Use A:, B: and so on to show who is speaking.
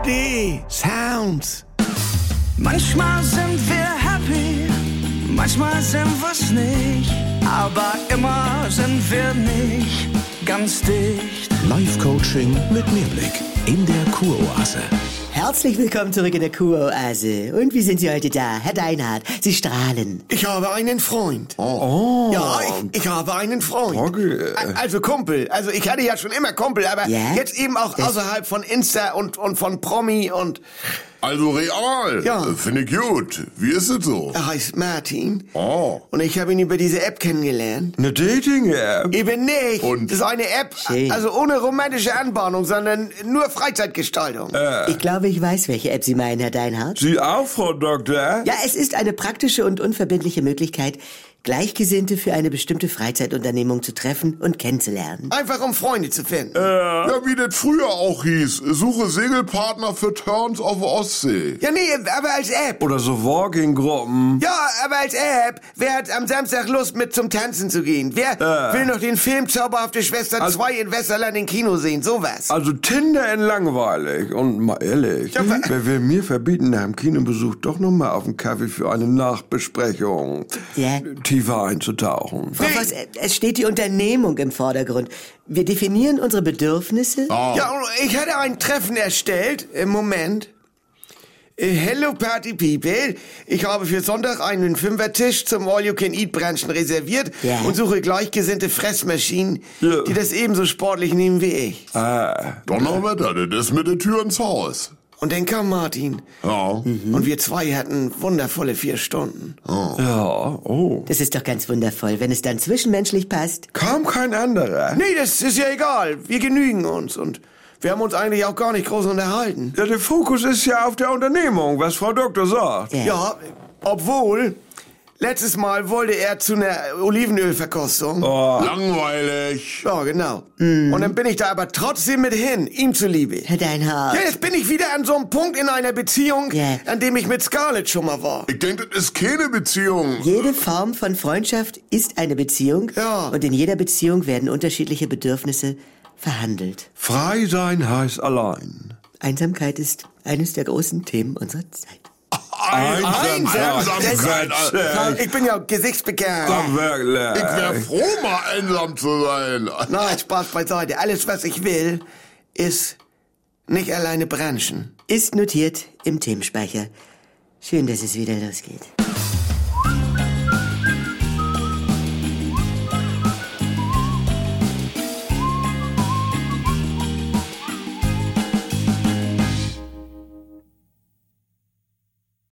A: 3D Sounds.
B: Manchmal sind wir happy, manchmal sind wir's nicht, aber immer sind wir nicht ganz dicht.
A: Live-Coaching mit Mehrblick in der Kuroase.
C: Herzlich willkommen zurück in der Kuroase. Und wie sind Sie heute da, Herr Deinhardt? Sie strahlen.
D: Ich habe einen Freund.
A: Oh.
D: Ja, ich habe einen Freund.
A: Okay.
D: Also Kumpel. Also ich hatte ja schon immer Kumpel, aber
C: Ja?
D: jetzt eben auch außerhalb von Insta und von Promi und...
E: Also real.
D: Ja.
E: Finde ich gut. Wie ist es so?
D: Er heißt Martin.
E: Oh.
D: Und ich habe ihn über diese App kennengelernt.
A: Eine Dating-App?
D: Eben nicht.
E: Und?
D: Das ist eine App,
C: Schön.
D: also ohne romantische Anbahnung, sondern nur Freizeitgestaltung.
C: Ich glaube, ich weiß, welche App Sie meinen, Herr Deinhardt.
A: Sie auch, Frau Doktor?
C: Ja, es ist eine praktische und unverbindliche Möglichkeit, Gleichgesinnte für eine bestimmte Freizeitunternehmung zu treffen und kennenzulernen.
D: Einfach um Freunde zu finden.
E: Ja, wie das früher auch hieß. Suche Segelpartner für Turns auf Ostsee.
D: Ja, nee, aber als App.
A: Oder so Walking-Gruppen?
D: Ja, aber als App. Wer hat am Samstag Lust, mit zum Tanzen zu gehen? Wer will noch den Film Zauberhafte Schwester 2 in Westerland im Kino sehen? Sowas.
A: Also Tinder in langweilig. Und mal ehrlich,
D: Ja,
A: wer will mir verbieten, nach dem Kinobesuch doch noch mal auf einen Kaffee für eine Nachbesprechung
C: Ja.
A: tiefer einzutauchen?
C: Frau Voss, es steht die Unternehmung im Vordergrund. Wir definieren unsere Bedürfnisse.
D: Ja, und ich hatte ein Treffen erstellt. Im Moment. Hello Party People. Ich habe für Sonntag einen Fünfertisch zum All-You-Can-Eat-Branchen reserviert
C: Ja.
D: und suche gleichgesinnte Fressmaschinen,
A: Ja.
D: die das ebenso sportlich nehmen wie ich.
E: Donnerwetter, das ist mit der Tür ins Haus.
D: Und dann kam Martin.
E: Ja.
D: Und wir zwei hatten wundervolle 4 Stunden.
A: Ja, oh.
C: Das ist doch ganz wundervoll, wenn es dann zwischenmenschlich passt.
A: Kaum kein anderer.
D: Nee, das ist ja egal. Wir genügen uns und wir haben uns eigentlich auch gar nicht groß unterhalten.
A: Ja, der Fokus ist ja auf der Unternehmung, was Frau Doktor sagt.
C: Ja.
D: Ja, obwohl, letztes Mal wollte er zu einer Olivenölverkostung.
E: Langweilig.
D: Ja, genau. Und dann bin ich da aber trotzdem mit hin, ihm zuliebe.
C: Herr Deinhardt.
D: Ja, jetzt bin ich wieder an so einem Punkt in einer Beziehung,
C: Ja.
D: an dem ich mit Scarlett schon mal war.
E: Ich denke, das ist keine Beziehung.
C: Jede Form von Freundschaft ist eine Beziehung.
D: Ja.
C: Und in jeder Beziehung werden unterschiedliche Bedürfnisse verhandelt.
A: Frei sein heißt allein.
C: Einsamkeit ist eines der großen Themen unserer Zeit.
E: Einsamkeit.
D: Ich bin ja gesichtsbekannt.
A: Ach, wirklich.
E: Ich wäre froh, mal einsam zu sein.
D: Nein, Spaß beiseite. Alles, was ich will, ist nicht alleine branchen.
C: Ist notiert im Themenspeicher. Schön, dass es wieder losgeht.